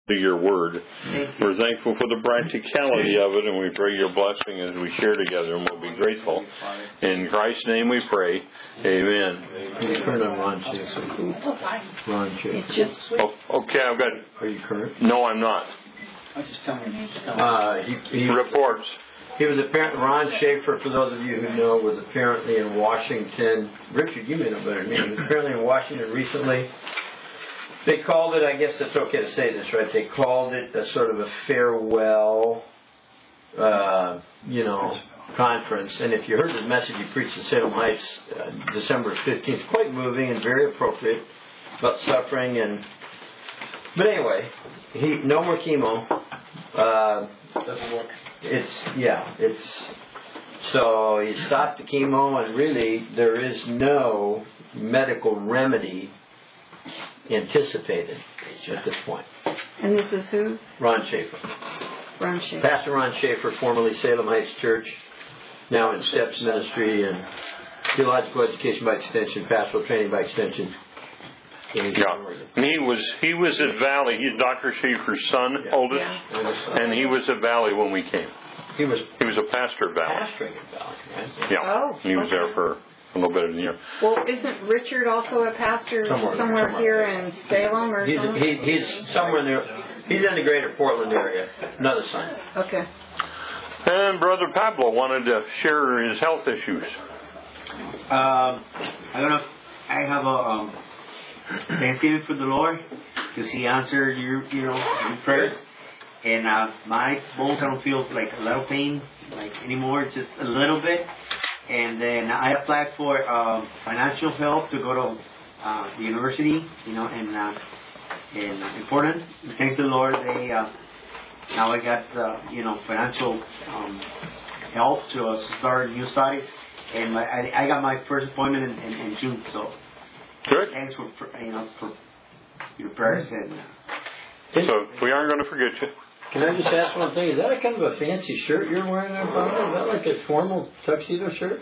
to your word. We're thankful for the practicality of it, and we pray your blessing as we share together, and we'll be grateful. In Christ's name we pray. Amen. Ron Schaefer. Okay, I've got... Are you current? No, I'm not. Just tell me. He reports. He was apparently, Ron Schaefer, for those of you who know, was apparently in Washington. Richard, you may know better than me. He was apparently in Washington recently. They called it, I guess it's okay to say this, right? They called it a sort of a farewell, conference. And if you heard the message he preached in Salem Heights, December 15th, quite moving and very appropriate about suffering. But anyway, no more chemo. Doesn't work. So he stopped the chemo, and really there is no medical remedy anticipated at this point. And this is who? Ron Schaefer. Ron Schaefer. Pastor Ron Schaefer, formerly Salem Heights Church, now in Steps Ministry and Theological Education by Extension, Pastoral Training by Extension. Yeah, and he was at Valley. He's Dr. Schaefer's son, oldest, and he was at Valley when we came. He was a pastor at Valley. Pastoring at Valley, right? Yeah, he was there for a little bit of the year. Well, isn't Richard also a pastor somewhere here in Salem or something? He's somewhere in there. He's in the greater Portland area. Another son. Okay. And Brother Pablo wanted to share his health issues. I don't know. I have a thanksgiving for the Lord because He answered your prayers. And my bones, I don't feel like a lot of pain anymore, just a little bit. And then I applied for financial help to go to the university, in Portland. And thanks to the Lord, they now I got financial help to start new studies. And I got my first appointment in June. So good. Thanks for your prayers. And so we aren't going to forget you. Can I just ask one thing? Is that a kind of a fancy shirt you're wearing there, Pablo? Is that like a formal tuxedo shirt?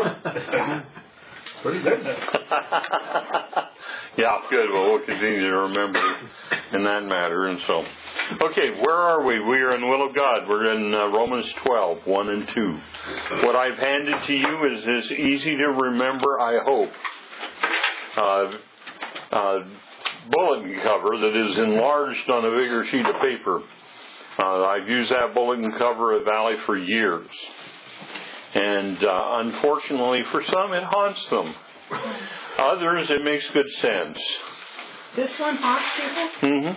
Pretty good. Yeah, good. Well, we'll continue to remember in that matter. And so, okay, where are we? We are in the will of God. We're in Romans 12, 1 and 2. What I've handed to you is easy to remember, I hope. Bulletin cover that is enlarged on a bigger sheet of paper. I've used that bulletin cover at Valley for years. And unfortunately for some, it haunts them. Others, it makes good sense. This one haunts people? Mm-hmm.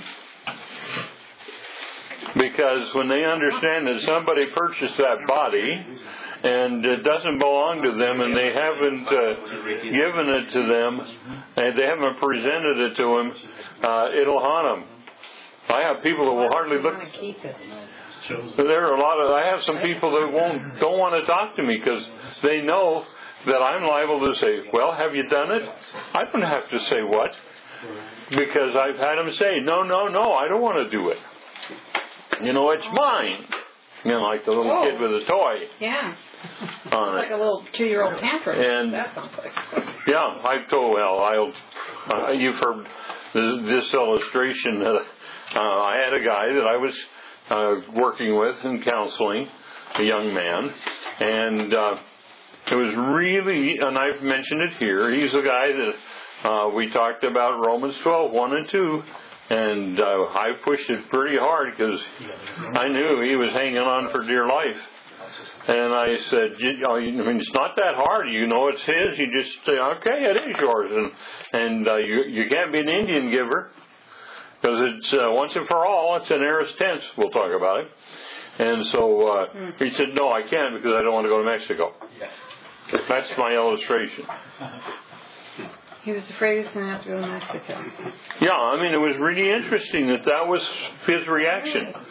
Because when they understand that somebody purchased that body and it doesn't belong to them and they haven't given it to them and they haven't presented it to them, it'll haunt them. I have people that will hardly look. There are I have some people that don't want to talk to me because they know that I'm liable to say, well, have you done it? I don't have to say what. Because I've had them say, no, I don't want to do it. It's mine. Like the little kid with a toy. Yeah. Like a little 2-year-old tantrum. And that sounds like. Yeah, I've told, you've heard this illustration. I had a guy that I was working with in counseling, a young man, and it was really, and I've mentioned it here, he's a guy that we talked about Romans 12, 1 and 2, and I pushed it pretty hard because I knew he was hanging on for dear life. And I said, it's not that hard. It's his. You just say, okay, it is yours. And you can't be an Indian giver because it's once and for all. It's an aorist tense. We'll talk about it. And so he said, no, I can't because I don't want to go to Mexico. That's my illustration. He was afraid he was going to have to go to Mexico. Yeah, it was really interesting that was his reaction.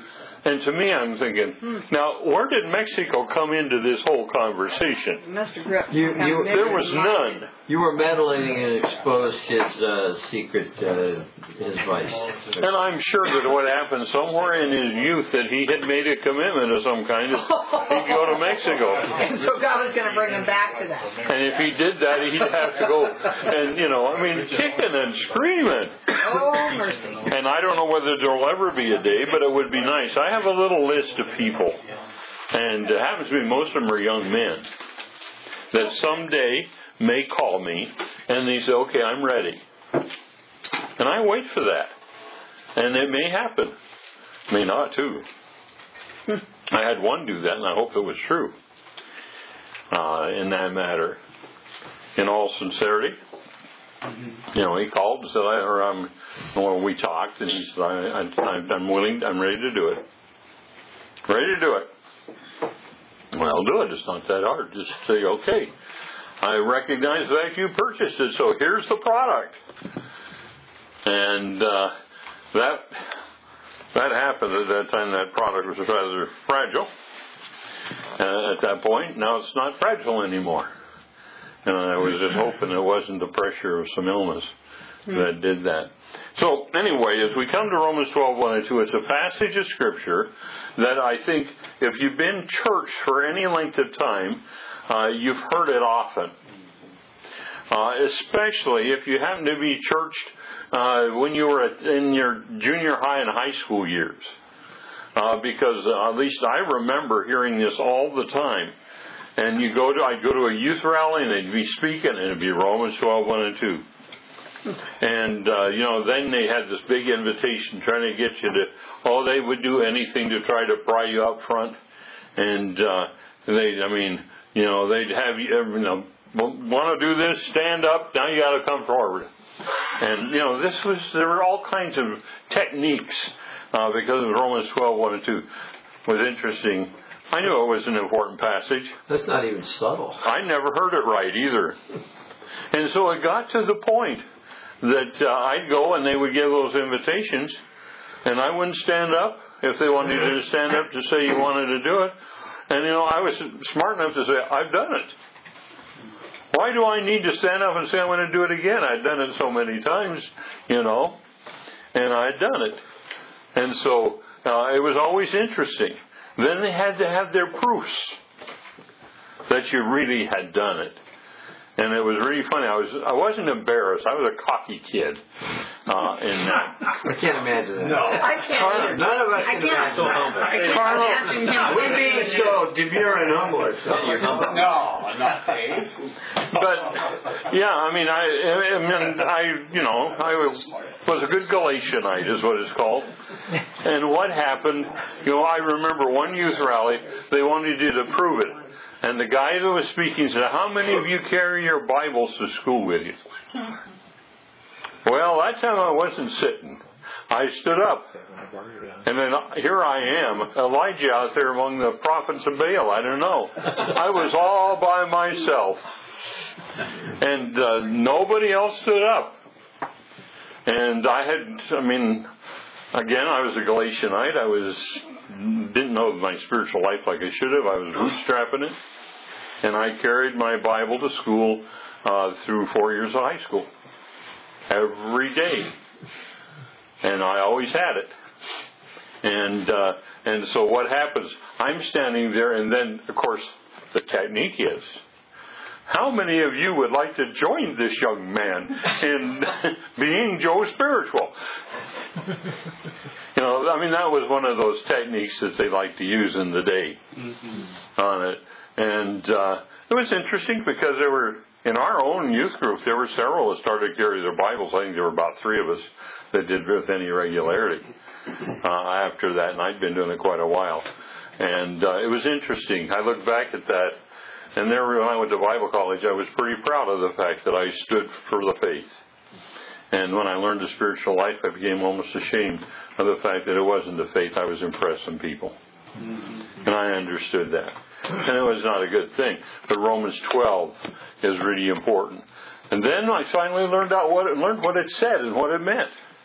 And to me, I'm thinking, now, where did Mexico come into this whole conversation? There was none. You were meddling and exposed his secret, his vice. And I'm sure that what happened somewhere in his youth that he had made a commitment of some kind that he'd go to Mexico. And so God was going to bring him back to that. And if he did that, he'd have to go and, kicking and screaming. Oh, mercy. And I don't know whether there'll ever be a day, but it would be nice. I have a little list of people, and it happens to be most of them are young men, that someday may call me, and they say, okay, I'm ready. And I wait for that. And it may happen. May not, too. I had one do that, and I hope it was true in that matter. In all sincerity. He called and said, we talked, and he said, I'm willing, I'm ready to do it. Ready to do it. Well, do it. It's not that hard. Just say, okay, I recognize that you purchased it, so here's the product. And that happened at that time. That product was rather fragile at that point. Now it's not fragile anymore. And I was just hoping it wasn't the pressure of some illness that did that. So anyway, as we come to Romans 12:1 and 2, it's a passage of Scripture that I think if you've been church for any length of time, you've heard it often. Especially if you happen to be churched when you were in your junior high and high school years. Because at least I remember hearing this all the time. And I'd go to a youth rally and they'd be speaking and it'd be Romans 12:1 and 2. And, then they had this big invitation trying to get you to, they would do anything to try to pry you up front. And, they'd have you, want to do this, stand up, now you got to come forward. And, there were all kinds of techniques, because of Romans 12:1 and 2. It was interesting. I knew it was an important passage. That's not even subtle. I never heard it right either. And so it got to the point that I'd go and they would give those invitations and I wouldn't stand up if they wanted you to stand up to say you wanted to do it. And, I was smart enough to say, I've done it. Why do I need to stand up and say I'm going to do it again? I'd done it so many times, and I'd done it. And so it was always interesting. Then they had to have their proofs that you really had done it. And it was really funny. I wasn't embarrassed. I was a cocky kid in that. I can't imagine that. No. I can't. None of us can imagine so humble. We being so demure and humble. You're humble? No, I'm not Dave. But, yeah, I was a good Galatianite is what it's called. And what happened, I remember one youth rally, they wanted you to prove it. And the guy that was speaking said, how many of you carry your Bibles to school with you? Well, that time I wasn't sitting. I stood up. And then here I am, Elijah out there among the prophets of Baal. I don't know. I was all by myself. And nobody else stood up. And again, I was a Galatianite. I didn't know my spiritual life like I should have. I was bootstrapping it. And I carried my Bible to school through 4 years of high school. Every day. And I always had it. And so what happens? I'm standing there, and then, of course, the technique is, how many of you would like to join this young man in being Joe Spiritual? That was one of those techniques that they like to use in the day on it. And it was interesting because there were, in our own youth group, there were several that started to carry their Bibles. I think there were about 3 of us that did with any regularity after that, and I'd been doing it quite a while. And it was interesting. I look back at that, and there when I went to Bible college, I was pretty proud of the fact that I stood for the faith. And when I learned the spiritual life, I became almost ashamed of the fact that it wasn't the faith I was impressing people. And I understood that. And it was not a good thing. But Romans 12 is really important. And then I finally learned what it said and what it meant.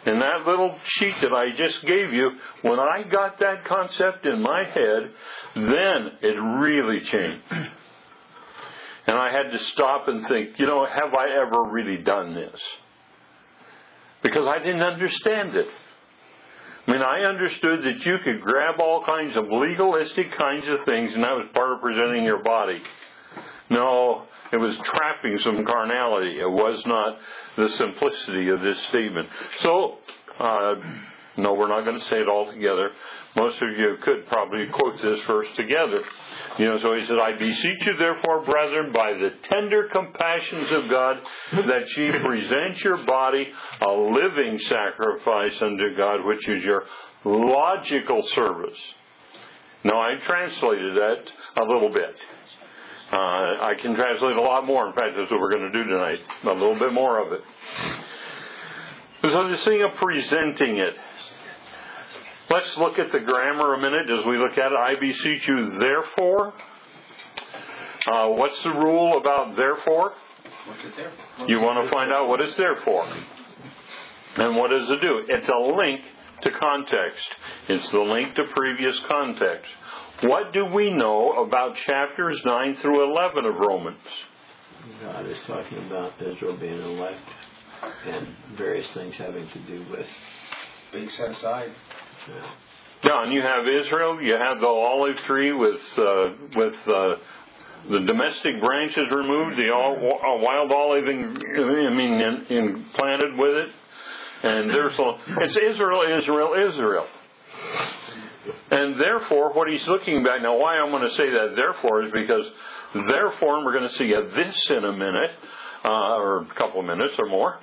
And that little sheet that I just gave you, when I got that concept in my head, then it really changed. And I had to stop and think, have I ever really done this? Because I didn't understand it. I understood that you could grab all kinds of legalistic kinds of things, and that was part of presenting your body. No, it was trapping some carnality. It was not the simplicity of this statement. So, no, we're not going to say it all together. Most of you could probably quote this verse together. So he said, I beseech you therefore, brethren, by the tender compassions of God, that ye present your body a living sacrifice unto God, which is your logical service. Now, I translated that a little bit. I can translate a lot more. In fact, that's what we're going to do tonight. A little bit more of it. So this thing of presenting it. Let's look at the grammar a minute as we look at it. I beseech you, therefore. What's the rule about therefore? What's it there for? You want to find out what it's there for. And what does it do? It's a link to context. It's the link to previous context. What do we know about chapters 9 through 11 of Romans? God is talking about Israel being elect and various things having to do with Being set aside. Yeah, and you have Israel. You have the olive tree with the domestic branches removed, the wild olive planted with it, and it's Israel, Israel, Israel. And therefore, what he's looking back, now why I'm going to say that therefore is because therefore, and we're going to see this in a minute, or a couple of minutes or more,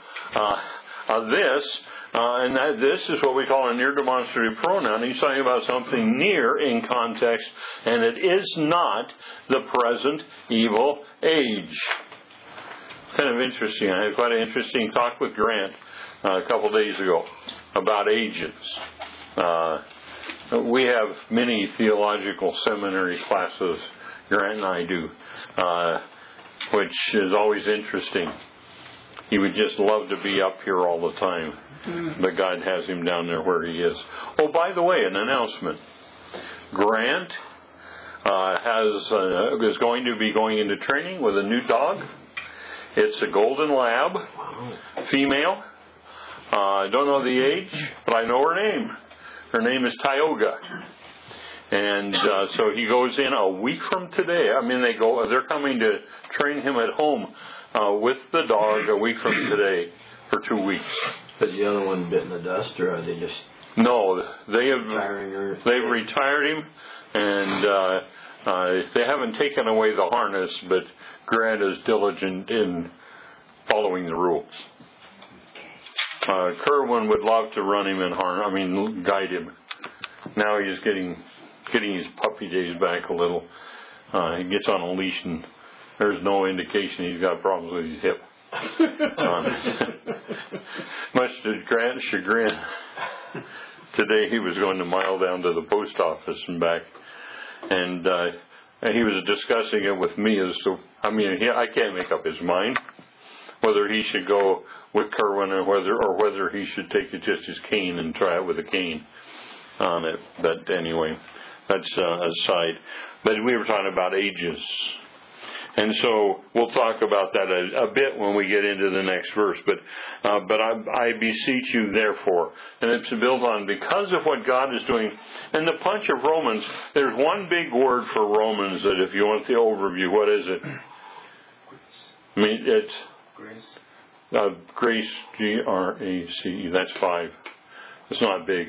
this is what we call a near demonstrative pronoun. He's talking about something near in context, and it is not the present evil age. Kind of interesting. I had quite an interesting talk with Grant a couple of days ago about ages. We have many theological seminary classes, Grant and I do, which is always interesting. He would just love to be up here all the time, but God has him down there where he is. Oh, by the way, an announcement. Grant is going to be going into training with a new dog. It's a golden lab, female. I don't know the age, but I know her name. Her name is Tioga. And so he goes in a week from today. They're coming to train him at home with the dog a week from today for 2 weeks. Has the other one bitten the dust, or are they just... No, they've retired him, and they haven't taken away the harness, but Grant is diligent in following the rules. Kerwin would love to run him in harness, guide him. Now he's getting his puppy days back a little. He gets on a leash and there's no indication he's got problems with his hip. Much to Grant's chagrin, today he was going to mile down to the post office and back, and he was discussing it with me as to, I can't make up his mind whether he should go with Kerwin or whether he should take just his cane and try it with a cane on it. But anyway, that's aside. But we were talking about ages. And so we'll talk about that a bit when we get into the next verse. But I beseech you, therefore, and it's built on because of what God is doing. In the punch of Romans, there's one big word for Romans that if you want the overview, what is it? It's Grace. Grace, G-R-A-C-E. That's 5. It's not big.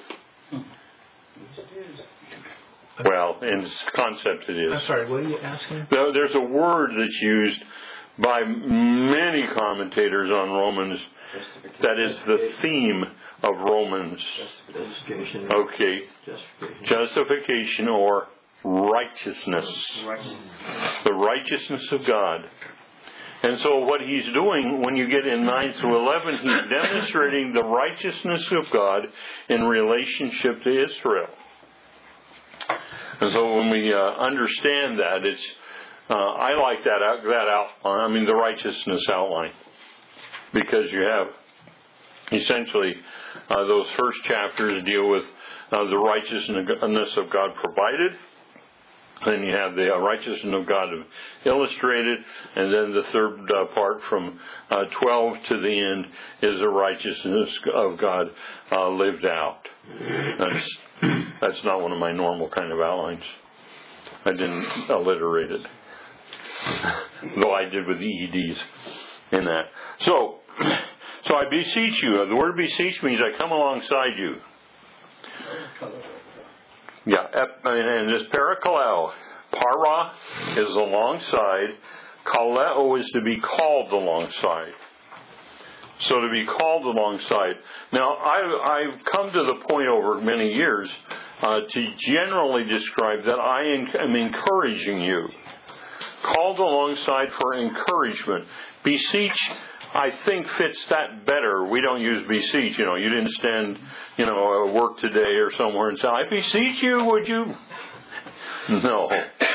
Well, in concept it is. I'm sorry, what are you asking? There's a word that's used by many commentators on Romans that is the theme of Romans. Justification. Okay. Justification or righteousness. The righteousness of God. And so what he's doing when you get in 9 through 11, he's demonstrating the righteousness of God in relationship to Israel. And so when we understand that, it's I like that outline. The righteousness outline, because you have Essentially, those first chapters deal with the righteousness of God provided. Then you have the righteousness of God illustrated, and then the third part from 12 to the end is the righteousness of God lived out. That's not one of my normal kind of outlines. I didn't alliterate it, though I did with EEDs in that. So I beseech you. The word beseech means I come alongside you. Yeah, and this parakaleo, para is alongside, kaleo is to be called alongside. So to be called alongside. Now, I've come to the point over many years to generally describe that I am encouraging you. Called alongside for encouragement. Beseech, I think, fits that better. We don't use beseech. You didn't stand, at work today or somewhere and say, I beseech you, would you? No.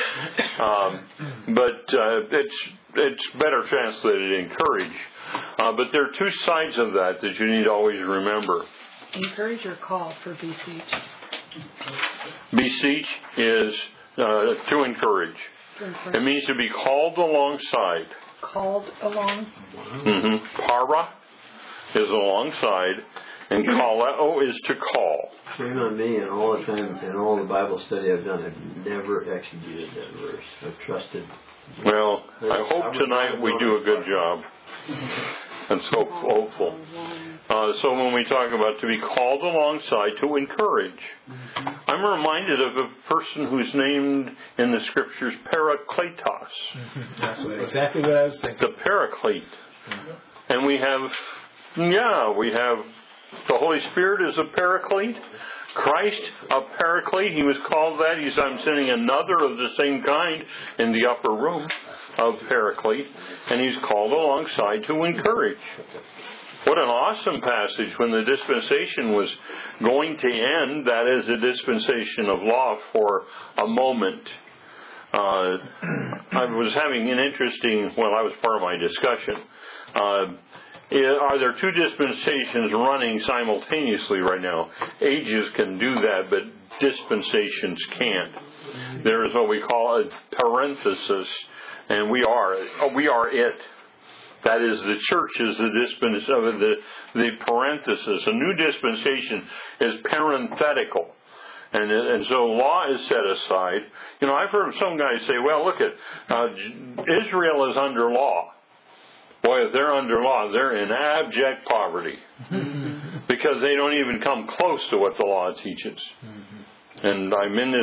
But it's better translated encourage. But there are two sides of that you need to always remember. Encourage or call for beseech? Beseech is to encourage. It means to be called alongside. Called along? Mm-hmm. Para is alongside, and kaleo is to call. Shame on me, and all the time, in all the Bible study I've done, I've never exegeted that verse. I've trusted. Well, I hope tonight we do a good job. I'm so hopeful. So when we talk about to be called alongside, to encourage, I'm reminded of a person who's named in the Scriptures Parakletos. That's exactly what I was thinking. The Paraclete. And we have the Holy Spirit is a Paraclete. Christ, a Paraclete. He was called that. I'm sending another of the same kind in the upper room of Paraclete. And he's called alongside to encourage. What an awesome passage when the dispensation was going to end. That is a dispensation of law for a moment. I was having an interesting, I was part of my discussion. Are there two dispensations running simultaneously right now? Ages can do that, but dispensations can't. There is what we call a parenthesis, and we are it. That is, the church is the dispensation, the parenthesis. A new dispensation is parenthetical. And so law is set aside. I've heard some guys say, well, look Israel is under law. Boy, if they're under law, they're in abject poverty. Because they don't even come close to what the law teaches. And I'm in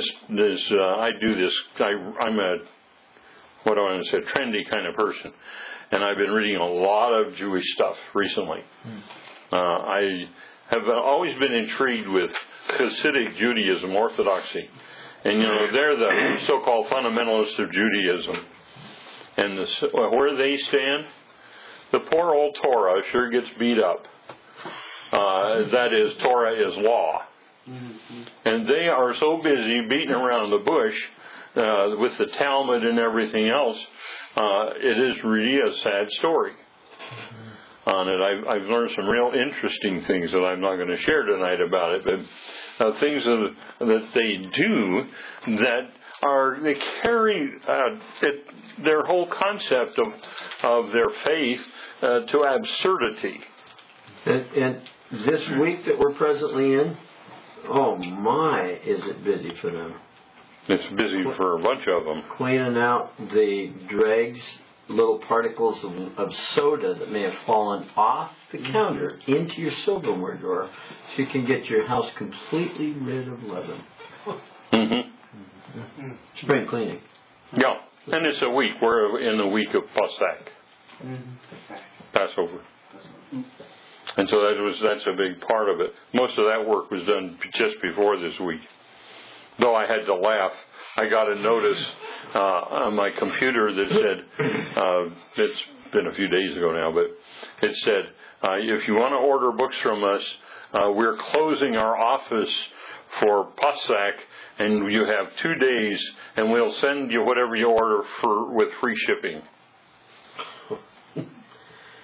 I'm a trendy kind of person. And I've been reading a lot of Jewish stuff recently. I have always been intrigued with Hasidic Judaism, Orthodoxy. And, they're the so-called fundamentalists of Judaism. And where they stand, the poor old Torah sure gets beat up. That is, Torah is law. And they are so busy beating around the bush with the Talmud and everything else. It is really a sad story on it. I've learned some real interesting things that I'm not going to share tonight about it, but things that they do they carry their whole concept of their faith to absurdity. And this week that we're presently in, oh my, is it busy for them. It's busy for a bunch of them. Cleaning out the dregs, little particles of soda that may have fallen off the counter into your silverware drawer, so you can get your house completely rid of leaven. Spring cleaning. Yeah, and it's a week. We're in the week of Pesach, Passover. And so that's a big part of it. Most of that work was done just before this week. Though I had to laugh, I got a notice on my computer that said, it's been a few days ago now, but it said, if you want to order books from us, we're closing our office for Pesach, and you have 2 days, and we'll send you whatever you order with free shipping.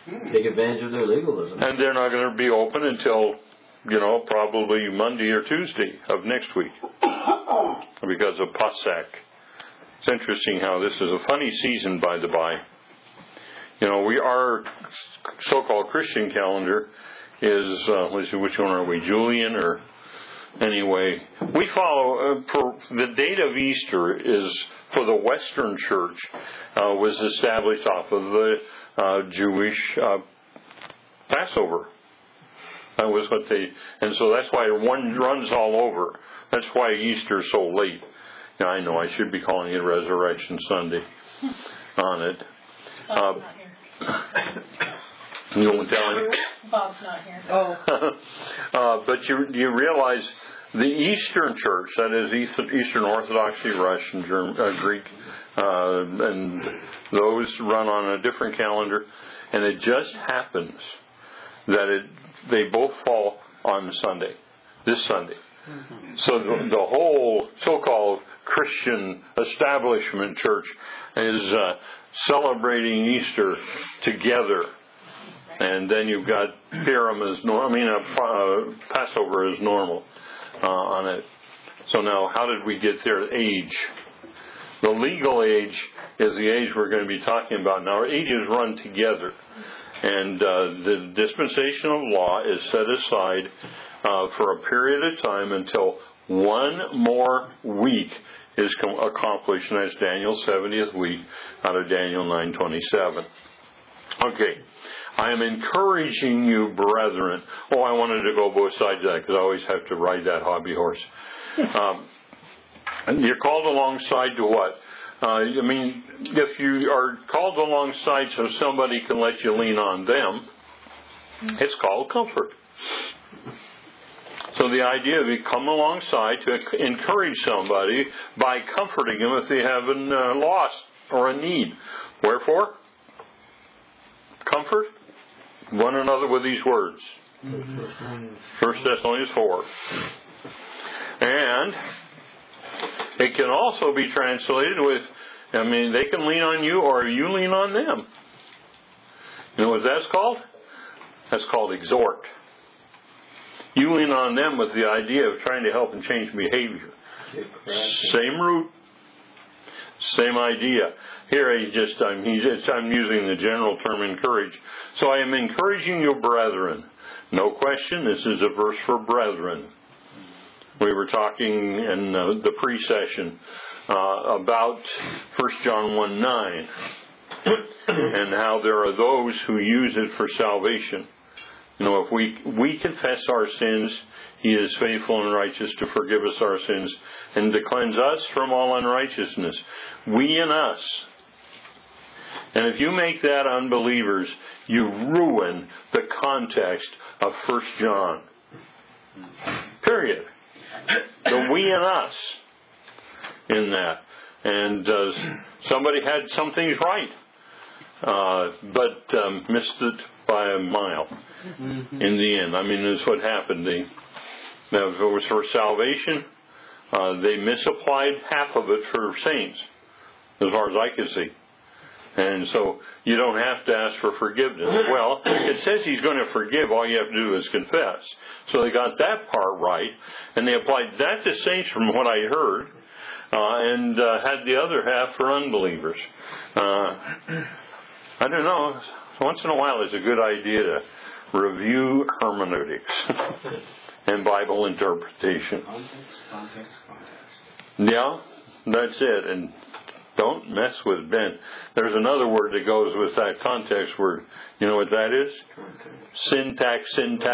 Take advantage of their legalism. And they're not going to be open until, probably Monday or Tuesday of next week because of Pasach. It's interesting how this is a funny season, by the by. Our so-called Christian calendar is, which one are we, Julian or... Anyway, we follow, for the date of Easter is, for the Western Church, was established off of the Jewish Passover. That was what and so that's why one runs all over. That's why Easter's so late. Now, I know I should be calling it Resurrection Sunday on it. Bob's not here. You won't tell him? Bob's not here. But you realize the Eastern Church, that is Eastern Orthodoxy, Russian, Greek, and those run on a different calendar, and it just happens that they both fall on Sunday, this Sunday. Mm-hmm. So the whole so-called Christian establishment church is celebrating Easter together. And then you've got Purim as Passover as normal on it. So now, how did we get there? Age. The legal age is the age we're going to be talking about. Now, our ages run together. And the dispensational law is set aside for a period of time until one more week is accomplished, and that's Daniel's 70th week out of Daniel 9:27. Okay. I am encouraging you, brethren. I wanted to go both sides of that because I always have to ride that hobby horse. And you're called alongside to what? If you are called alongside so somebody can let you lean on them, it's called comfort. So the idea of you come alongside to encourage somebody by comforting them if they have a loss or a need. Wherefore? Comfort one another with these words. 1 Thessalonians 4. And it can also be translated with, they can lean on you or you lean on them. You know what that's called? That's called exhort. You lean on them with the idea of trying to help them change behavior. Same root. Same idea. Here I'm using the general term encourage. So I am encouraging you, brethren. No question, this is a verse for brethren. We were talking in the pre-session about 1 John 1:9 and how there are those who use it for salvation. If we confess our sins, He is faithful and righteous to forgive us our sins and to cleanse us from all unrighteousness. We and us. And if you make that unbelievers, you ruin the context of 1 John. Period. The we and us in that. And somebody had some things right, but missed it by a mile in the end. That's what happened. If it was for salvation, they misapplied half of it for saints, as far as I could see. And so you don't have to ask for forgiveness. Well, it says He's going to forgive. All you have to do is confess. So they got that part right, and they applied that to saints from what I heard, and had the other half for unbelievers. I don't know. Once in a while it's a good idea to review hermeneutics and Bible interpretation. Context. Yeah, that's it. And don't mess with Ben. There's another word that goes with that context word. You know what that is? Syntax.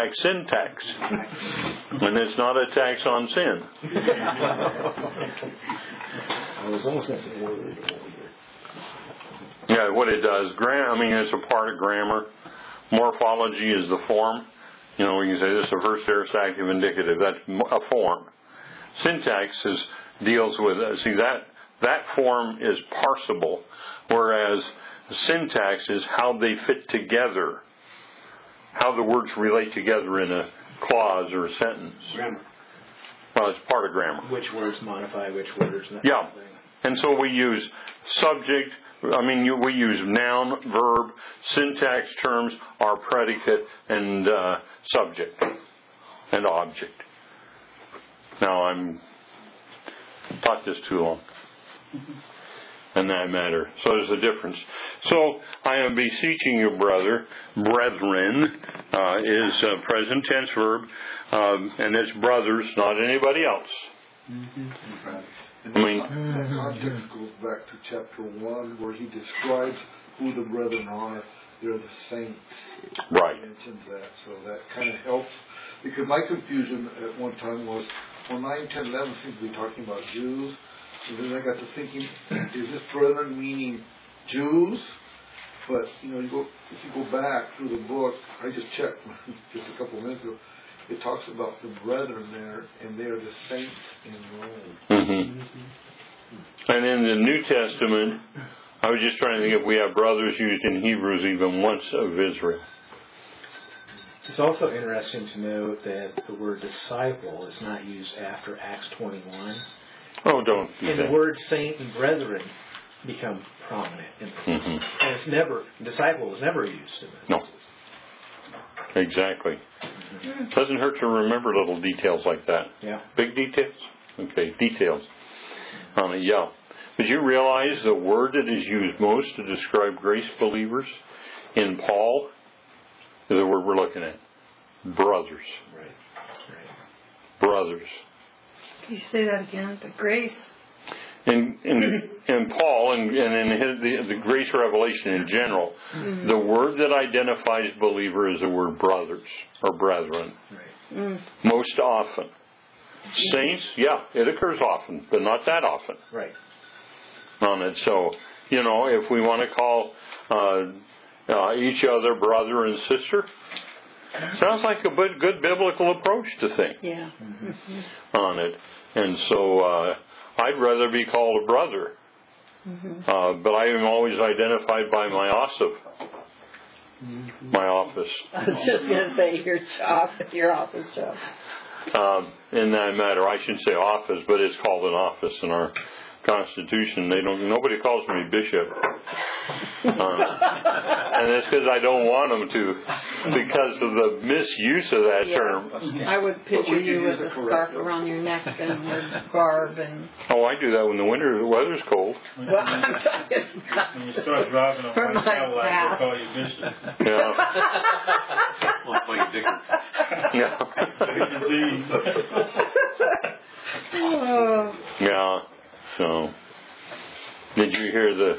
And it's not a tax on sin. I was almost going to say word. Yeah, what it does, it's a part of grammar. Morphology is the form. We can say this is the first aorist active indicative. That's a form. Syntax deals with that form is parsable, whereas syntax is how they fit together, how the words relate together in a clause or a sentence. Grammar. Well, it's part of grammar. Which words modify which words. Yeah. And so we use subject, we use noun, verb, syntax terms, our predicate, and subject, and object. Now, I'm taught this too long. In that matter. So there's a difference. So I am beseeching you, brethren, is a present tense verb, and it's brothers, not anybody else. And that context goes back to chapter 1, where he describes who the brethren are. They're the saints. Right. He mentions that, so that kind of helps. Because my confusion at one time was, 9, 10, 11 seems to be talking about Jews. And then I got to thinking, is this brethren meaning Jews? But, if you go back through the book, I just checked just a couple of minutes ago, it talks about the brethren there, and they are the saints in Rome. Mm-hmm. And in the New Testament, I was just trying to think if we have brothers used in Hebrews even once of Israel. It's also interesting to note that the word disciple is not used after Acts 21. Oh, don't do And that. the word saint and brethren become prominent in the and it's never, disciple was never used in this. No. Exactly. Doesn't hurt to remember little details like that. Yeah. Big details? Okay, details. Yeah. Did you realize the word that is used most to describe grace believers in Paul is the word we're looking at? Brothers. Right. Brothers. Can you say that again? The grace. In Paul and in the grace revelation in general, the word that identifies believer is the word brothers or brethren. Right. Most often. Saints, yeah, it occurs often, but not that often. Right. On it. So, if we want to call each other brother and sister, sounds like a good biblical approach to things. Yeah. On it. And so I'd rather be called a brother. But I am always identified by my OSIP, my office. I was just going to say your office job. In that matter, I shouldn't say office, but it's called an office in our Constitution. Nobody calls me bishop. And it's because I don't want them to, because of the misuse of that term. I would picture you with a scarf around your neck and your garb and. Oh, I do that when the weather's cold. Well, I'm talking about When you start driving a for white my Cadillac, path. they'll call you bishop. Yeah. Oh. Yeah. So, did you hear the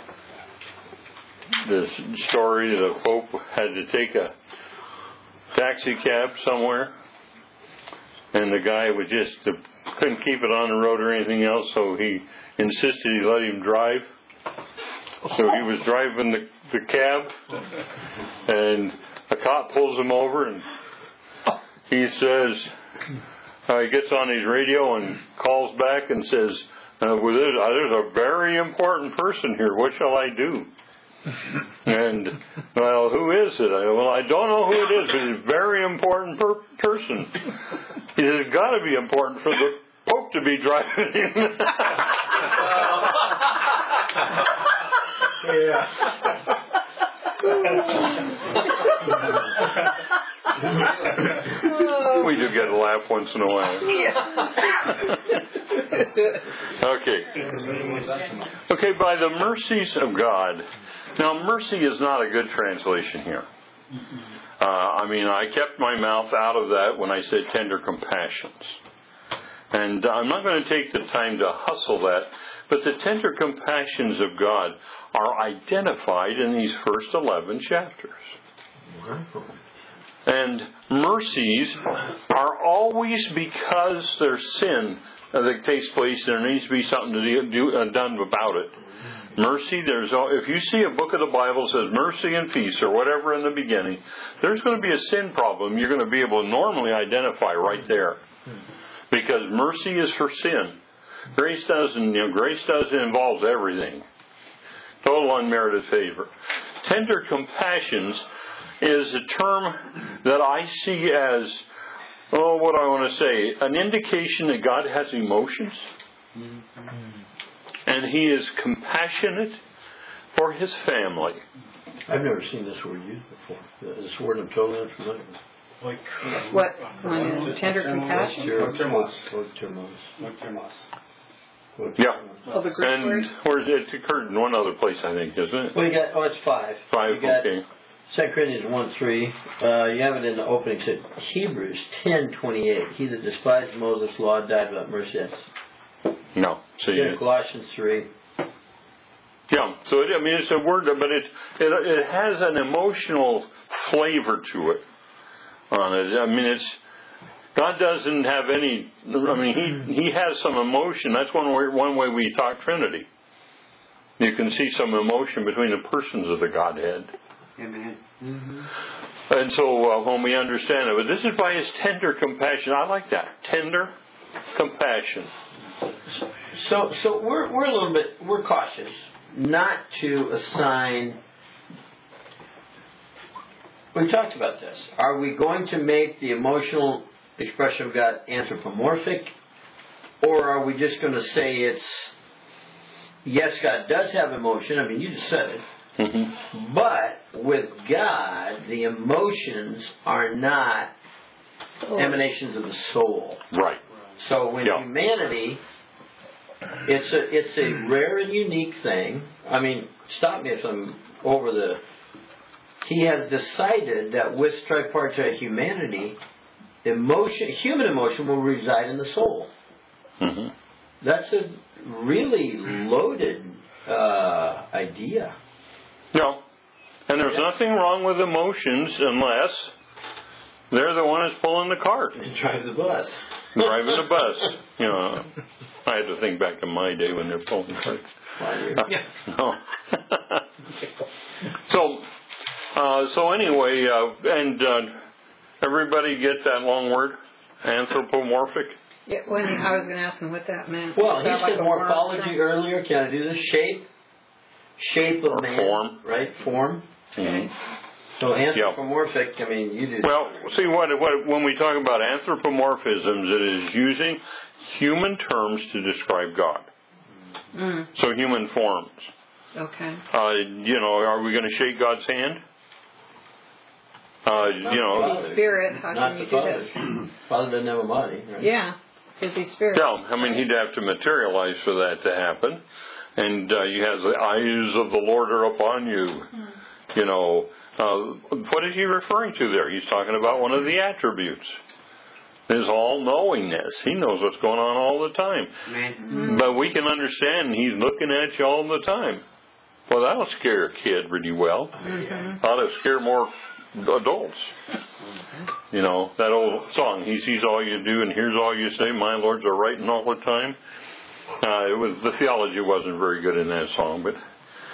story that a pope had to take a taxi cab somewhere, and the guy couldn't keep it on the road or anything else, so he insisted he let him drive. So he was driving the cab, and a cop pulls him over, and he says, he gets on his radio and calls back and says, well, there's a very important person here. What shall I do? And, well, who is it? I don't know who it is, but it's a very important person. He says, it's got to be important for the Pope to be driving him. Yeah. We do get a laugh once in a while. Okay, by the mercies of God. Now, mercy is not a good translation here. I kept my mouth out of that when I said tender compassions. And I'm not going to take the time to hustle that, but the tender compassions of God are identified in these first 11 chapters. And mercies are always because there's sin that takes place, and there needs to be something done about it. Mercy, if you see a book of the Bible that says mercy and peace or whatever in the beginning, there's going to be a sin problem you're going to be able to normally identify right there. Because mercy is for sin. Grace doesn't involve everything. Total unmerited favor. Tender compassions is a term that I see as, what do I want to say? An indication that God has emotions. And He is compassionate. for his family. I've never seen this word used before. This word I'm totally unfamiliar with. Like, What one is tender compassion? Yeah. Oh, the Greek And word? where's it occurred in one other place, I think, isn't it? Well, you got, it's 5. 5, You got okay. 2 Corinthians 1:3. You have it in the opening. It said Hebrews 10:28. He that despised Moses' law died without mercy. That's No. See, Colossians 3. yeah. So it's a word, but it has an emotional flavor to it. On it. I mean, God doesn't have any. I mean, He has some emotion. That's one way we talk Trinity. You can see some emotion between the persons of the Godhead. Amen. And so when we understand it, but this is by His tender compassion. I like that, tender compassion. So we're a little bit cautious not to assign. We talked about this. Are we going to make the emotional expression of God anthropomorphic, or are we just going to say it's yes, God does have emotion? I mean, you just said it. Mm-hmm. But with God, the emotions are not emanations of the soul. Right. So when humanity, it's a rare and unique thing. I mean, stop me if I'm over the. He has decided that with tripartite humanity, human emotion will reside in the soul. Mm-hmm. That's a really loaded idea. No. And there's nothing wrong with emotions unless they're the one that's pulling the cart. Drive the bus. Driving the bus. You know, I had to think back to my day when they're pulling the cart. No. So anyway, everybody get that long word? Anthropomorphic? Yeah, when I was going to ask him what that meant. Well, he Is that said like a morphology word? earlier. Can I do this? Shape of man. Form. Right? Form. Mm-hmm. So anthropomorphic, I mean, you do. Well, see, when we talk about anthropomorphisms, it is using human terms to describe God. Mm. So human forms. Okay. Are we going to shake God's hand? He's spirit. How not can the you do Father. that? Father doesn't have a body, right? Yeah, because he's spirit. No, I mean, he'd have to materialize for that to happen. And you have the eyes of the Lord are upon you. You know, what is he referring to there? He's talking about one of the attributes. His all-knowingness. He knows what's going on all the time. Amen. But we can understand he's looking at you all the time. Well, that'll scare a kid really well. That'll scare more adults. You know, that old song, he sees all you do and hears all you say, my Lord's are writing all the time. The theology wasn't very good in that song, but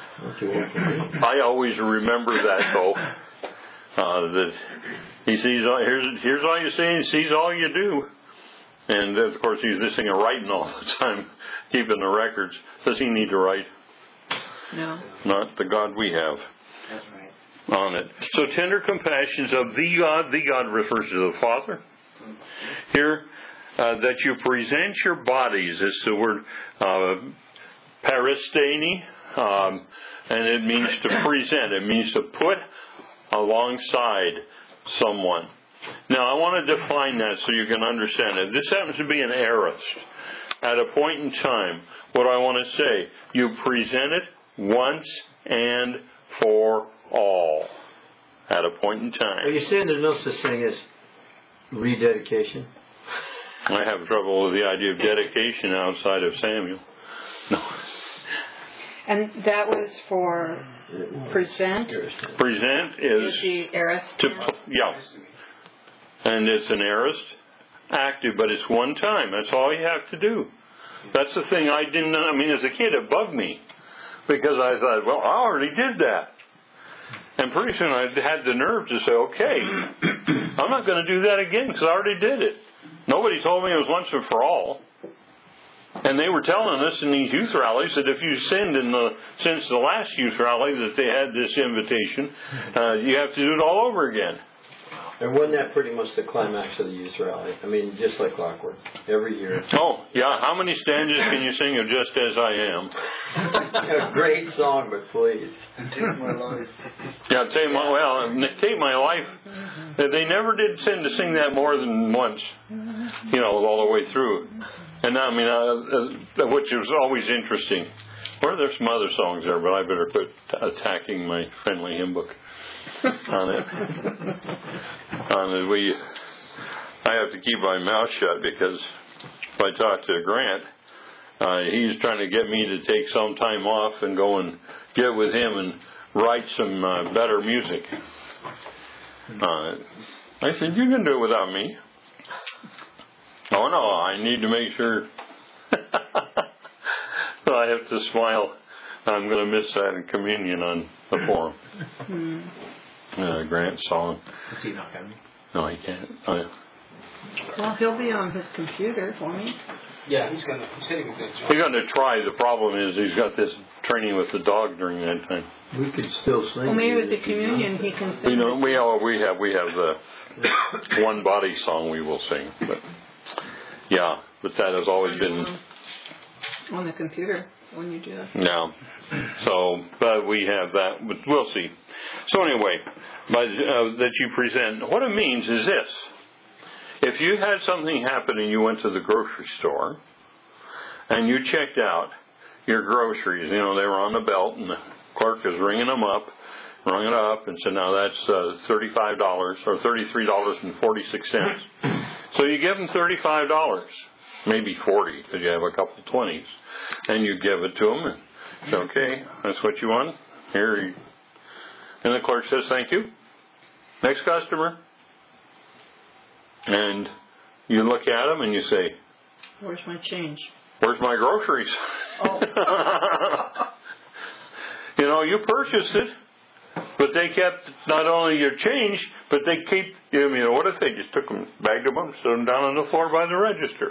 I always remember that though. That he sees here's all you say and sees all you do. And of course he's listening and writing all the time, keeping the records. Does he need to write? No. Not the God we have. That's right. On it. So tender compassions of the God refers to the Father. Here, that you present your bodies, is the word paristeni, and it means to present. It means to put alongside someone. Now, I want to define that so you can understand it. This happens to be an aorist. At a point in time, what I want to say, you present it once and for all. At a point in time. Are you saying there's no such thing as rededication? I have trouble with the idea of dedication outside of Samuel. No. And that was for present? Present is the aorist? And it's an aorist, active, but it's one time. That's all you have to do. That's the thing as a kid it bugged me. Because I thought, well, I already did that. And pretty soon I had the nerve to say, okay, I'm not going to do that again because I already did it. Nobody told me it was once and for all. And they were telling us in these youth rallies that if you sinned since the last youth rally that they had this invitation, you have to do it all over again. And wasn't that pretty much the climax of the youth rally? I mean, just like clockwork, every year. Oh, yeah. How many stanzas can you sing of Just As I Am? A great song, but please. And Take My Life. Yeah, Take My Life. They never did tend to sing that more than once, all the way through. And I mean, which was always interesting. Well, there's some other songs there, but I better quit attacking my friendly hymn book on it. I have to keep my mouth shut because if I talk to Grant, he's trying to get me to take some time off and go and get with him and write some better music. I said, you can do it without me. Oh no, I need to make sure. So I have to smile. I'm going to miss that in communion on the forum. Grant's song. Is he not coming? No, he can't. Well, he'll be on his computer for me. Yeah, he said he was going to join. He's going to try. The problem is he's got this training with the dog during that time. We could still sing. Well, maybe with the communion he can sing. We have the one body song we will sing. But that has always been on the computer when you do that. No. So, but we have that. But we'll see. So anyway, that you present, what it means is this. If you had something happen and you went to the grocery store and you checked out your groceries, they were on the belt and the clerk is rung it up and said, now that's $35 or $33.46. So you give them $35, maybe $40 because you have a couple of 20s, and you give it to them and say, okay, that's what you want? Here. And the clerk says, thank you. Next customer. And you look at them and you say, where's my change? Where's my groceries? Oh. You purchased it, but they kept not only your change, but they keep, what if they just took them, bagged them up, stood them down on the floor by the register?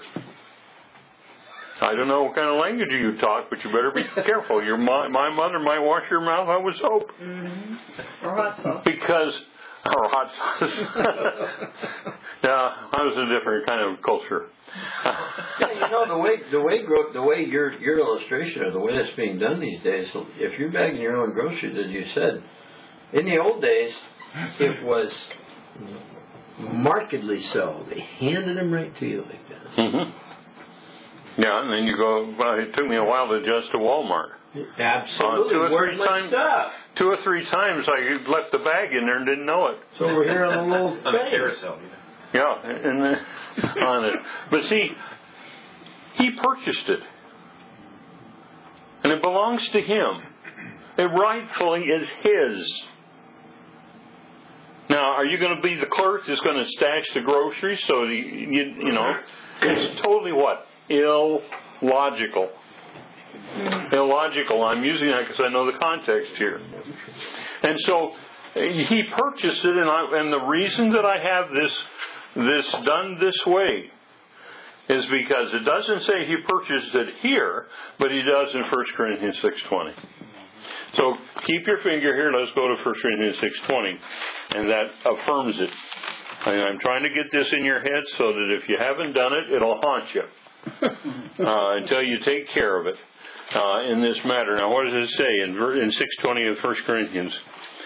I don't know what kind of language you talk, but you better be careful. My mother might wash your mouth out with soap. Mm-hmm. Or hot sauce. Or hot sauce. Yeah, I was a different kind of culture. the way your illustration of the way it's being done these days, if you're bagging your own groceries, as you said, in the old days, it was markedly so. They handed them right to you like that. Mm-hmm. Yeah, and then you go, it took me a while to adjust to Walmart. Absolutely. 2 or 3 times I left the bag in there and didn't know it. So we're here on a little on a carousel. Yeah, and on it. But see, he purchased it. And it belongs to him. It rightfully is his. Now, are you going to be the clerk that's going to stash the groceries? So, it's totally what? Illogical. Illogical. I'm using that because I know the context here. And so he purchased it, and the reason that I have this done this way is because it doesn't say he purchased it here, but he does in 1 Corinthians 6:20. So keep your finger here. Let's go to 1 Corinthians 6:20, and that affirms it. I'm trying to get this in your head so that if you haven't done it, it'll haunt you until you take care of it in this matter. Now, what does it say in 6:20 of 1 Corinthians?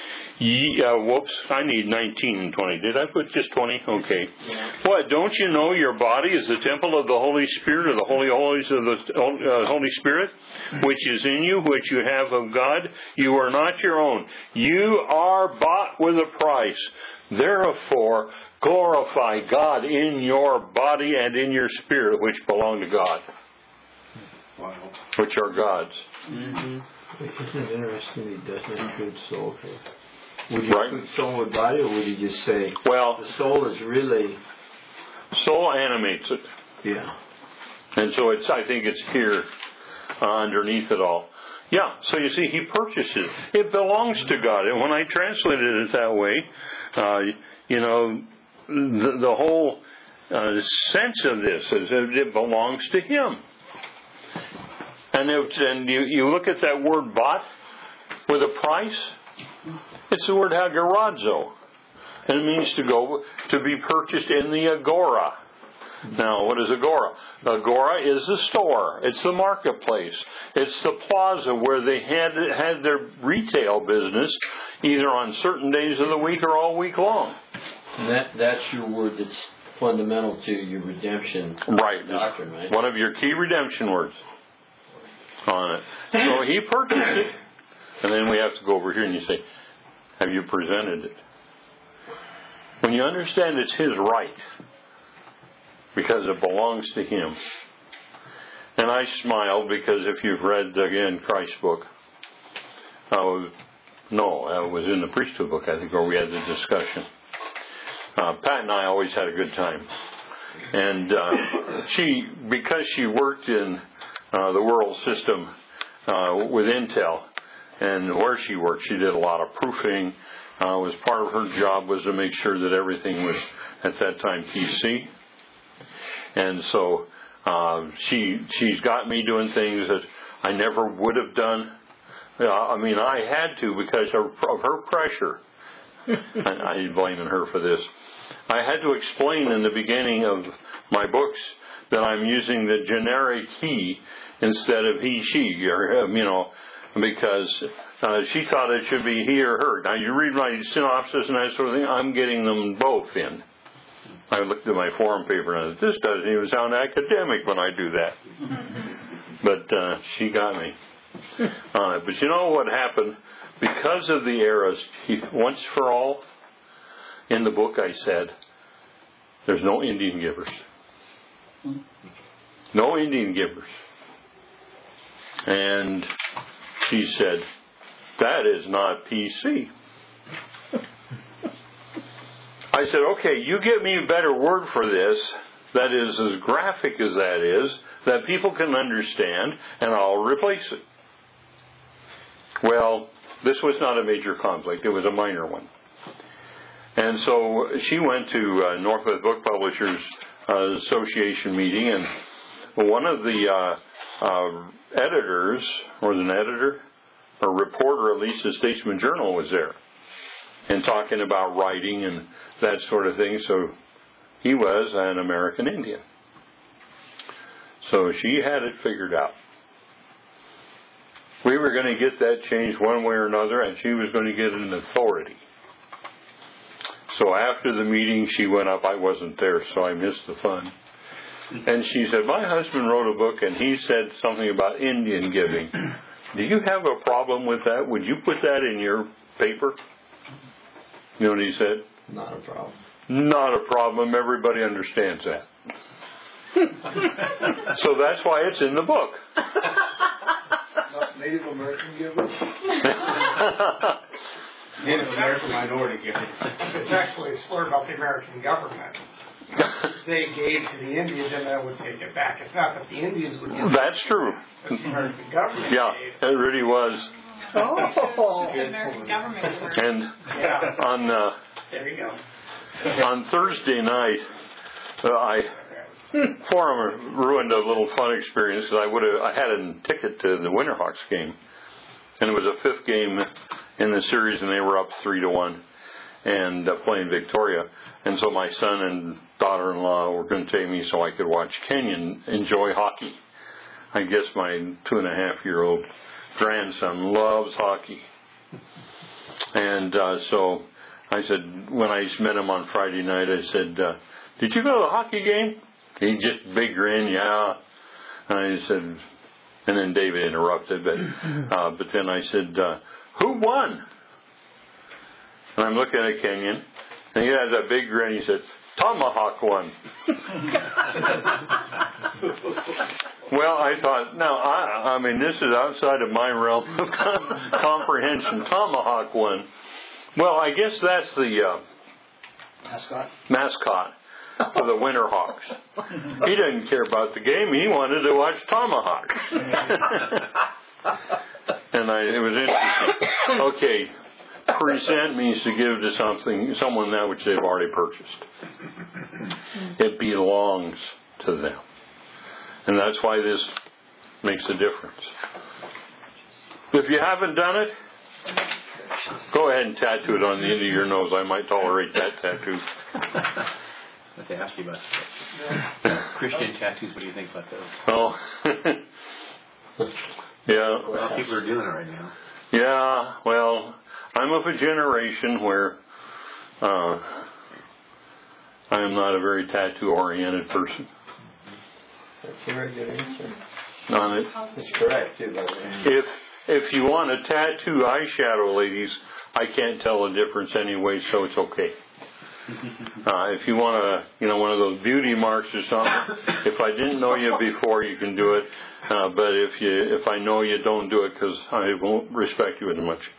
I need 19 and 20. Did I put just 20? Okay. Yeah. What? Don't you know your body is the temple of the Holy Spirit, or the Holy Holies of the Holy Spirit, which is in you, which you have of God? You are not your own. You are bought with a price. Therefore, glorify God in your body and in your spirit, which belong to God. Wow. Which are God's. Mm-hmm. Isn't it interesting he doesn't include soul here? Would you include soul with body, or would you just say, the soul is really... Soul animates it. Yeah. And so I think it's here underneath it all. Yeah, so you see, he purchased it. It belongs to God. And when I translated it that way, the whole sense of this is that it belongs to him. And you look at that word bought with a price, it's the word hagarazo. and it means to be purchased in the agora. Now, what is agora? Agora is the store. It's the marketplace. It's the plaza where they had their retail business either on certain days of the week or all week long. And that's your word that's fundamental to your redemption doctrine, right? One of your key redemption words on it. So he purchased it. And then we have to go over here and you say, have you presented it? When you understand it's his right, because it belongs to him. And I smiled because if you've read, again, Christ's book, it was in the priesthood book, I think, where we had the discussion. Pat and I always had a good time. And because she worked in the world system with Intel, and where she worked, she did a lot of proofing. Was part of her job was to make sure that everything was, at that time, PC. And so she's got me doing things that I never would have done. I had to because of her pressure. And I'm blaming her for this. I had to explain in the beginning of my books that I'm using the generic he instead of he, she, or because she thought it should be he or her. Now you read my synopsis and that sort of thing. I'm getting them both in. I looked at my forum paper and this doesn't even sound academic when I do that. But she got me on it. But you know what happened? Because of the eras, once for all, in the book I said, there's no Indian givers. No Indian givers. And she said, that is not PC. I said, okay, you give me a better word for this that is as graphic as that is, that people can understand, and I'll replace it. Well, this was not a major conflict. It was a minor one. And so she went to Northwest Book Publishers Association meeting, and one of the editors, or an editor, or reporter, at least, of Statesman Journal was there, and talking about writing and that sort of thing. So he was an American Indian. So she had it figured out. We were going to get that changed one way or another, and she was going to get an authority. So after the meeting, she went up. I wasn't there, so I missed the fun. And she said, my husband wrote a book, and he said something about Indian giving. Do you have a problem with that? Would you put that in your paper? You know what he said? Not a problem. Not a problem. Everybody understands that. So that's why it's in the book. Not Native American givers? Native American minority givers. It's actually a slur about the American government. They gave to the Indians and then would take it back. It's not that the Indians would give it. That's true. It's the American government. Yeah, it really was. Oh. The American government. And on there you go. On Thursday night, Forum ruined a little fun experience because I had a ticket to the Winterhawks game, and it was a fifth game in the series, and they were up 3-1 and playing Victoria. And so my son and daughter-in-law were going to take me so I could watch Kenyon enjoy hockey. I guess my 2.5-year-old grandson loves hockey. And so I said, when I met him on Friday night, I said, did you go to the hockey game? He just big grin, yeah. And I said, and then David interrupted, but then I said, who won? And I'm looking at Kenyon, and he has that big grin. He said, Tomahawk won. Well, I thought, now, I mean, this is outside of my realm of comprehension. Tomahawk won. Well, I guess that's the mascot for the Winterhawks. He didn't care about the game. He wanted to watch Tomahawk. And it was interesting. Okay, present means to give to someone that which they've already purchased. It belongs to them. And that's why this makes a difference. If you haven't done it, Go ahead and tattoo it on the end of your nose. I might tolerate that tattoo. But they ask you about Christian tattoos. What do you think about those? Oh. Yeah. A lot of people are doing it right now. Yeah, well, I'm of a generation where I am not a very tattoo-oriented person. That's a very good answer. It's correct, too, by the way. If you want a tattoo eyeshadow, ladies, I can't tell the difference anyway, so it's okay. If you want one of those beauty marks or something, if I didn't know you before, you can do it. But if I know you, don't do it because I won't respect you as much.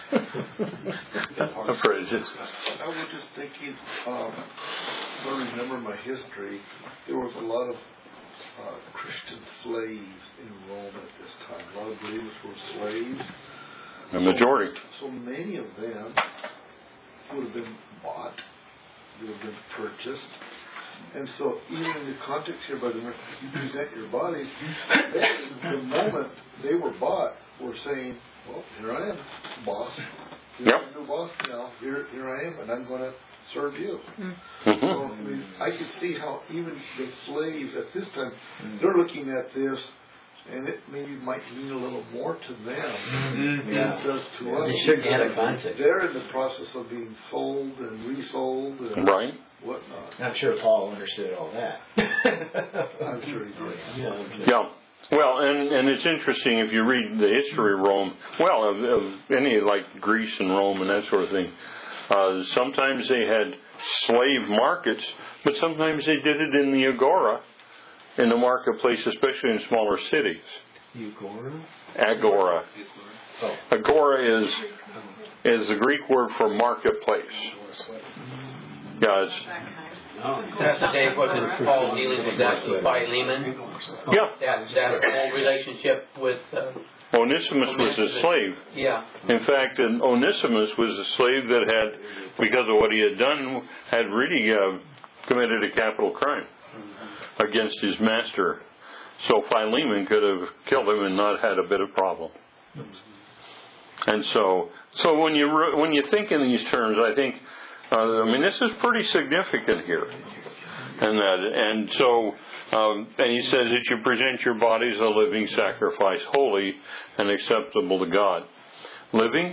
I'm afraid it's just. I was just thinking, I remember my history. There was a lot of Christian slaves in Rome at this time. A lot of believers were slaves. The majority. So many of them would have been bought. They would have been purchased. And so even in the context here, by the way, you present your bodies, the moment they were bought, were saying, well, here I am, boss. You're the new boss now. Here I am, and I'm going to serve you. Mm-hmm. So, I could see how even the slaves at this time, they're looking at this, and it maybe might mean a little more to them than it does to us. They certainly had a context. They're in the process of being sold and resold and whatnot. I'm sure Paul understood all that. I'm sure he did. Yeah. Well, and it's interesting if you read the history of Rome, of any like Greece and Rome and that sort of thing. Sometimes they had slave markets, but sometimes they did it in the agora, in the marketplace, especially in smaller cities. Agora. Oh. Agora is the Greek word for marketplace. Yeah, it's. Pastor Dave, wasn't Paul dealing with that with Philemon? Yeah. That whole relationship with. Onesimus was a slave. Yeah. In fact, Onesimus was a slave that had, because of what he had done, had really committed a capital crime against his master. So Philemon could have killed him and not had a bit of problem. And so when you think in these terms, I think, this is pretty significant here. And so he says that you present your bodies a living sacrifice, holy and acceptable to God. Living,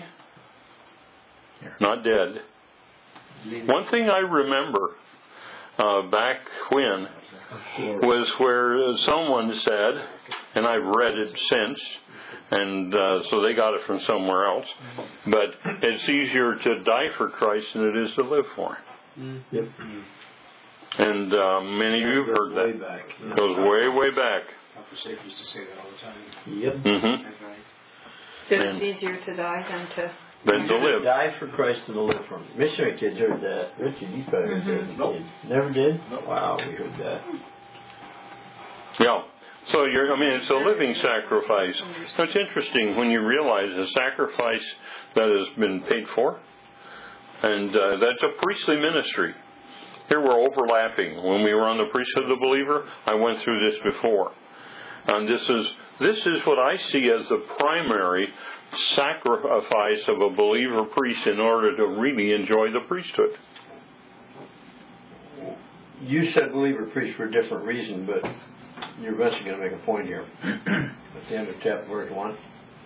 not dead. One thing I remember back when was where someone said, and I've read it since, and so they got it from somewhere else, but it's easier to die for Christ than it is to live for Him. Yep. And many of you have heard that. Way back. It goes way back. Dr. Safe used to say that all the time. Yep. Mm-hmm. It's easier to die than to live. Die for Christ and to live for Him. Missionary kids heard that. Richard, you probably heard that as a kid. Never did? Nope. Wow, we heard that. Yeah. So it's a living sacrifice. So it's interesting when you realize a sacrifice that has been paid for, and that's a priestly ministry. Here we're overlapping. When we were on the priesthood of the believer, I went through this before. And this is what I see as the primary sacrifice of a believer priest in order to really enjoy the priesthood. You said believer priest for a different reason, but you're eventually going to make a point here. At the end of chapter verse 1.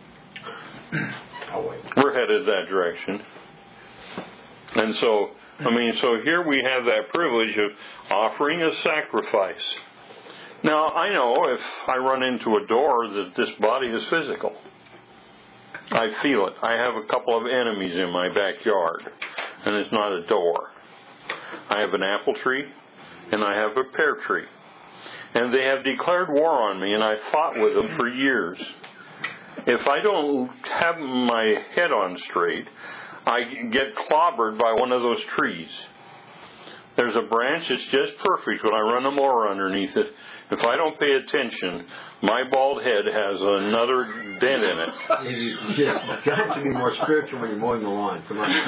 I'll wait. We're headed that direction. And so here we have that privilege of offering a sacrifice. Now, I know if I run into a door that this body is physical. I feel it. I have a couple of enemies in my backyard, and it's not a door. I have an apple tree, and I have a pear tree. And they have declared war on me, and I fought with them for years. If I don't have my head on straight, I get clobbered by one of those trees. There's a branch that's just perfect when I run a mower underneath it. If I don't pay attention, my bald head has another dent in it. You got to be more spiritual when you're mowing the lawn. Come on.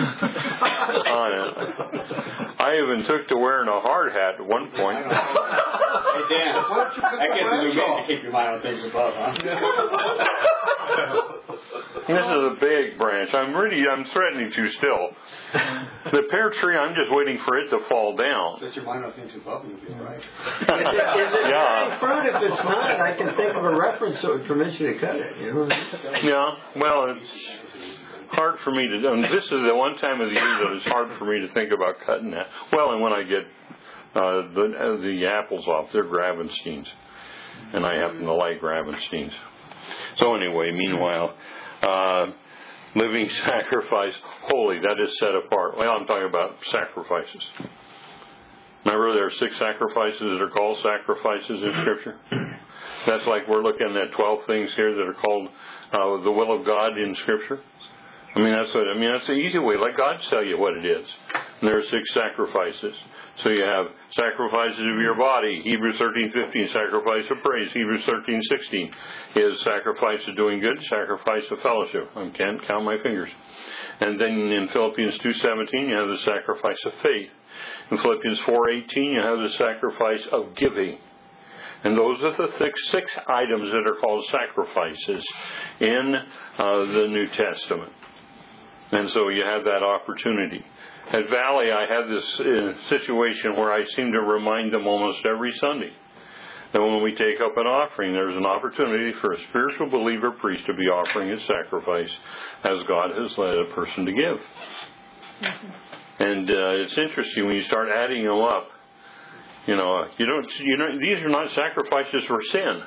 I even took to wearing a hard hat at one point. Hey, Dan, I guess it's a new way to keep your mind on things above, huh? This is a big branch. I'm threatening to still. The pear tree, I'm just waiting for it to fall down. Set your mind on things above you, you'll be right. Is it bearing fruit? If it's not, I can think of a reference that would permit you to cut it. You know? Yeah, well, it's hard for me to do. This is the one time of the year that it's hard for me to think about cutting that. Well, and when I get the apples off, they're Gravensteins. And I happen to like Gravensteins. So anyway, meanwhile, living sacrifice, holy, that is set apart. Well, I'm talking about sacrifices. Remember, there are 6 sacrifices that are called sacrifices in Scripture? That's like we're looking at 12 things here that are called the will of God in Scripture. That's the easy way. Let God tell you what it is. And there are 6 sacrifices. So you have sacrifices of your body. Hebrews 13:15, sacrifice of praise. Hebrews 13:16 is sacrifice of doing good, sacrifice of fellowship. I can't count my fingers. And then in Philippians 2:17, you have the sacrifice of faith. In Philippians 4:18, you have the sacrifice of giving. And those are the 6 items that are called sacrifices in the New Testament. And so you have that opportunity. At Valley, I have this situation where I seem to remind them almost every Sunday that when we take up an offering, there's an opportunity for a spiritual believer priest to be offering his sacrifice as God has led a person to give. And it's interesting when you start adding them up. These are not sacrifices for sin.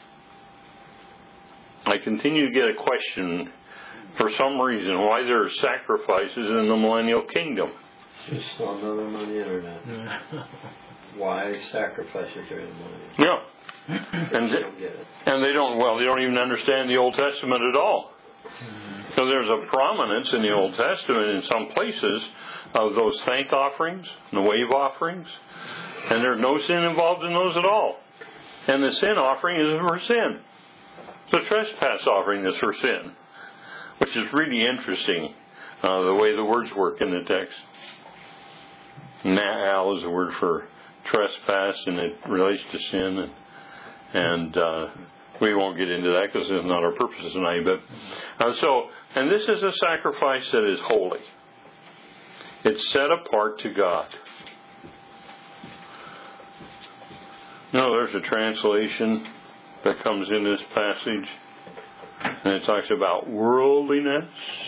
I continue to get a question for some reason why there are sacrifices in the millennial kingdom. Just another on the internet. Why sacrifices are in the millennial? Yeah. And they don't even understand the Old Testament at all. So there's a prominence in the Old Testament in some places of those thank offerings, the wave offerings, and there's no sin involved in those at all. And the sin offering is for sin. The trespass offering is for sin, which is really interesting, the way the words work in the text. Na'al is a word for trespass, and it relates to sin, and we won't get into that because it's not our purpose tonight. But and this is a sacrifice that is holy. It's set apart to God. There's a translation that comes in this passage, and it talks about worldliness.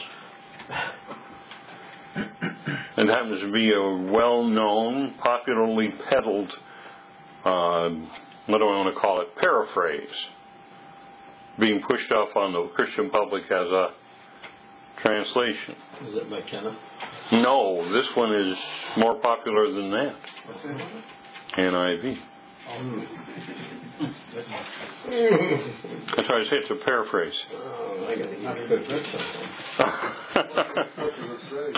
It happens to be a well-known, popularly peddled, what do I want to call it, paraphrase, being pushed off on the Christian public as a translation. Is it by Kenneth? No, this one is more popular than that. What's it? NIV. That's why I say it's a paraphrase. I got to eat good for What does it say?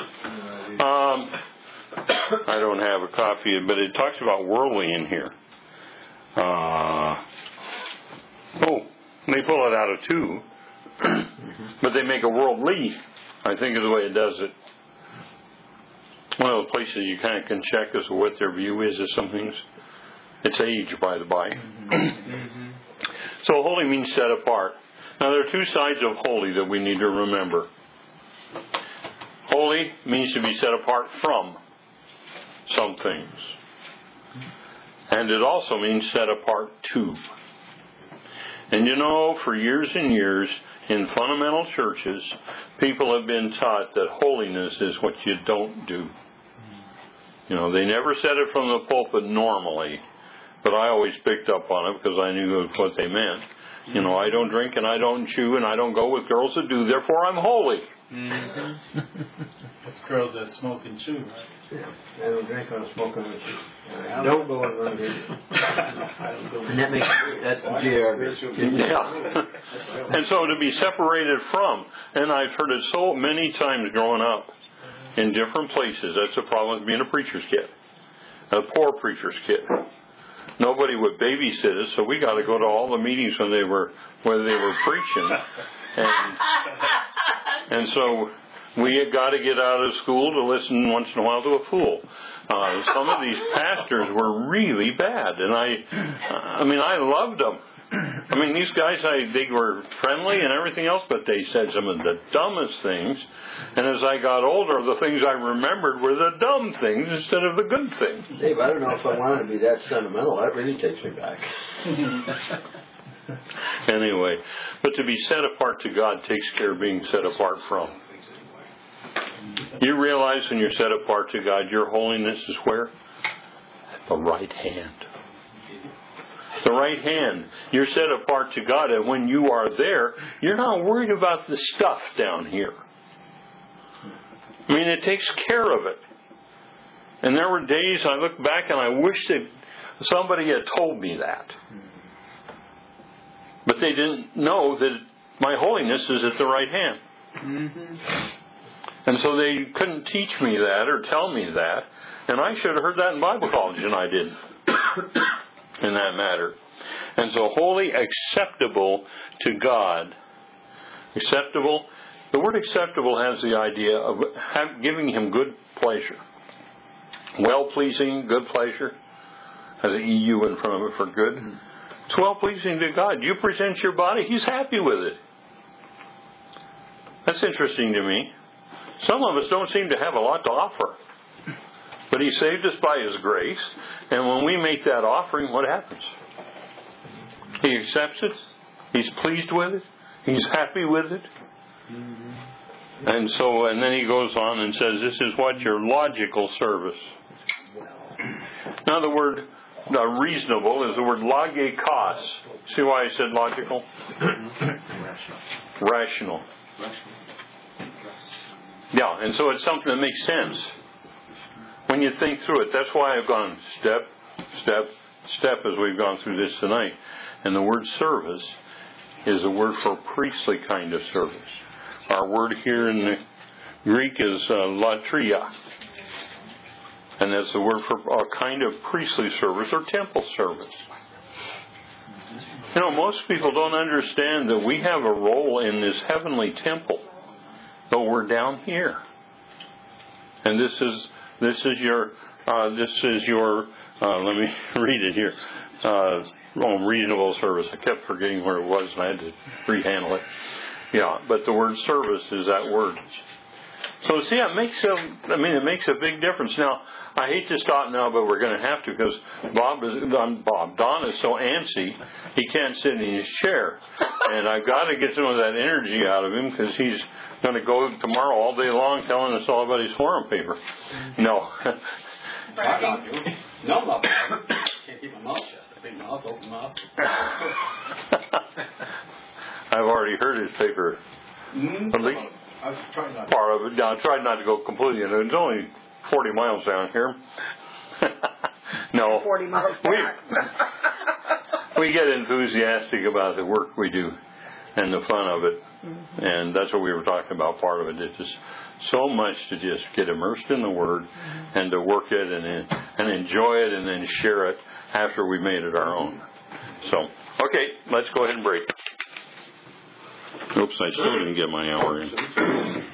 I don't have a copy, but it talks about worldly in here. They pull it out of 2, but they make a worldly, I think is the way it does it. One of the places you kind of can check as to what their view is of some things. It's age, by the by. So holy means set apart. Now there are 2 sides of holy that we need to remember. Holy means to be set apart from some things. And it also means set apart to. And for years and years, in fundamental churches, people have been taught that holiness is what you don't do. They never said it from the pulpit normally, but I always picked up on it because I knew what they meant. I don't drink and I don't chew and I don't go with girls that do, therefore I'm holy. It's girls that smoke and chew, right? Yeah, I don't drink or smoke and chew. I don't go and run here. And that makes that's the Yeah. And so to be separated from, and I've heard it so many times growing up in different places. That's the problem with being a preacher's kid, a poor preacher's kid. Nobody would babysit us, so we got to go to all the meetings when they were preaching, and so we had got to get out of school to listen once in a while to a fool. Some of these pastors were really bad, and I loved them, I mean, these guys, they were friendly and everything else, but they said some of the dumbest things. And as I got older, the things I remembered were the dumb things instead of the good things. Dave, I don't know if I want to be that sentimental. That really takes me back. Anyway, but to be set apart to God takes care of being set apart from. You realize when you're set apart to God, your holiness is where? At the right hand. The right hand. You're set apart to God, and when you are there, you're not worried about the stuff down here. I mean, it takes care of it. And there were days I look back and I wish that somebody had told me that. But they didn't know that my holiness is at the right hand. Mm-hmm. And so they couldn't teach me that or tell me that. And I should have heard that in Bible college, and I didn't. In that matter. And so holy, acceptable to God. Acceptable. The word acceptable has the idea of giving Him good pleasure. Well-pleasing, good pleasure. Has an EU in front of it for good. It's well-pleasing to God. You present your body, He's happy with it. That's interesting to me. Some of us don't seem to have a lot to offer. But He saved us by His grace. And when we make that offering, what happens? He accepts it. He's pleased with it. He's happy with it. Mm-hmm. And then He goes on and says, this is what your logical service. Now the word reasonable is the word logikos. See why I said logical? Rational. Yeah, and so it's something that makes sense. When you think through it, that's why I've gone step, step, step as we've gone through this tonight. And the word service is a word for priestly kind of service. Our word here in the Greek is latria. And that's the word for a kind of priestly service or temple service. You know, most people don't understand that we have a role in this heavenly temple, but we're down here. And this is your let me read it here. Reasonable service. I kept forgetting where it was and I had to rehandle it. Yeah, but the word service is that word. So see, it makes a big difference. Now, I hate to stop now, but we're going to have to because Don is so antsy, he can't sit in his chair. And I've got to get some of that energy out of him because he's going to go tomorrow all day long telling us all about his forum paper. No. No, I'm not. Can't keep my mouth shut. Big mouth, open mouth. I've already heard his paper. At least part of it. I tried not to go completely. It's only 40 miles down here. No. 40 miles back. We get enthusiastic about the work we do and the fun of it. Mm-hmm. And that's what we were talking about, part of it. It's just so much to just get immersed in the Word mm-hmm. and to work it and enjoy it and then share it after we made it our own. So, okay, let's go ahead and break. Oops, I still didn't get my hour in.